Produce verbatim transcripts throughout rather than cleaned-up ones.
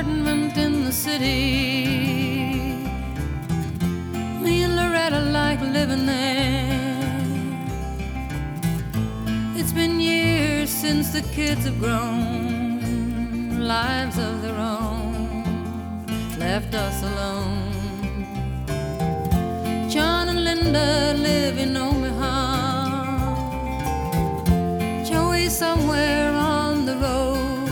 apartment in the city. Me and Loretta like living there. It's been years since the kids have grown, lives of their own, left us alone. John and Linda live in Omaha. Joey's somewhere on the road.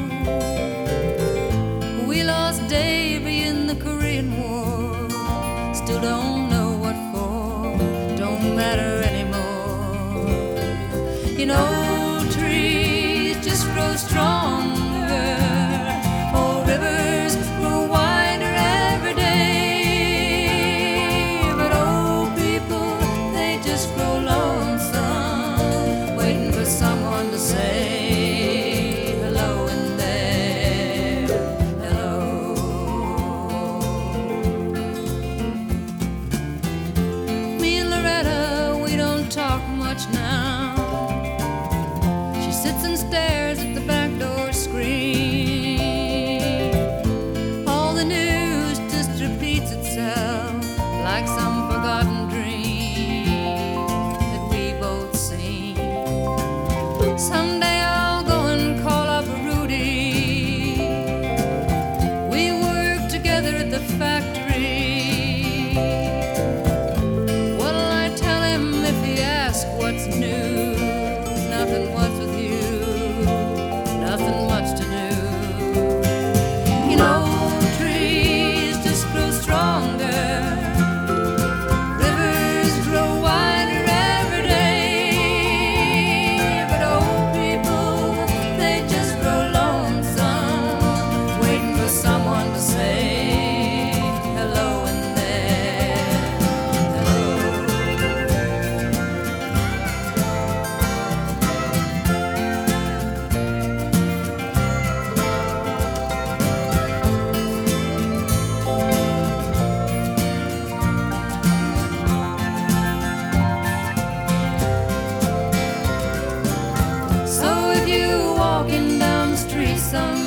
We lost Davy in the Korean War. Still don't know what for. Don't matter anymore. You know, trees just grow stronger. Old rivers grow wider every day. But old people, they just grow lonesome, waiting for someone to say hello in there. Hello. Me and Loretta, we don't talk much now. She sits and stares at the back door screen. All the news just repeats itself like some forgotten dream that we both seen. Someday I'll go and call up Rudy. We work together at the factory. What'll I tell him if he asks what's new? Nothing, what's with you? Nothing much to do. You know, trees just grow stronger. Rivers grow wider every day. But old people, they just grow lonesome, waiting for someone to say hello in there. Hello. So if you walking down the street some